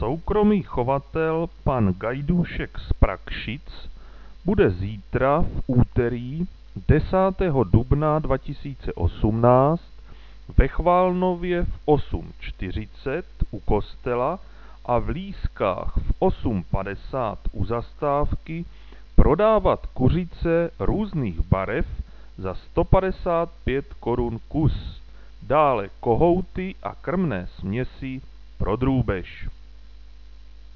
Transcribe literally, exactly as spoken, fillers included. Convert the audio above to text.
Soukromý chovatel pan Gajdůšek z Prakšic bude zítra v úterý desátého dubna dva tisíce osmnáct ve Chválnově v osm čtyřicet u kostela a v Lískách v osm padesát u zastávky prodávat kuřice různých barev za sto padesát pět korun kus, dále kohouty a krmné směsi pro drůbež.